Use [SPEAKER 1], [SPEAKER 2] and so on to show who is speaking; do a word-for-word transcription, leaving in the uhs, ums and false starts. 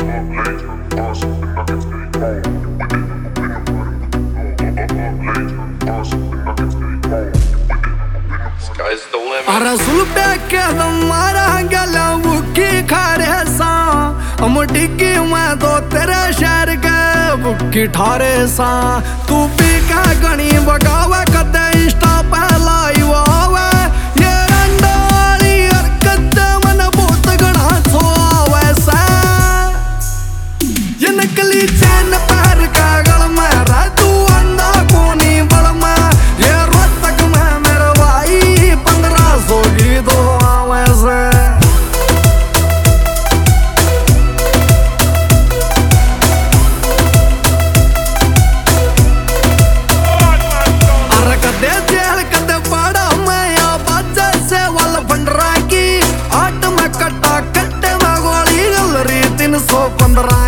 [SPEAKER 1] अरे सुलपे के मारा गला बुक्की खारे सा हम डिग्गी मैं तो तेरे शहर के बुक्की ठारे सा तू पी का गणी बगावे कदे इंस्टा पे लाइव आवे ये रंडाली हरकत मन बहुत गणा छुआवे सा ये नकली चैन पैर का गल में रह तू अंधा कोनी बल में ये रोहतक में मेरे भाई पंद्रह सौ की दो आवे से सौ पंद्रह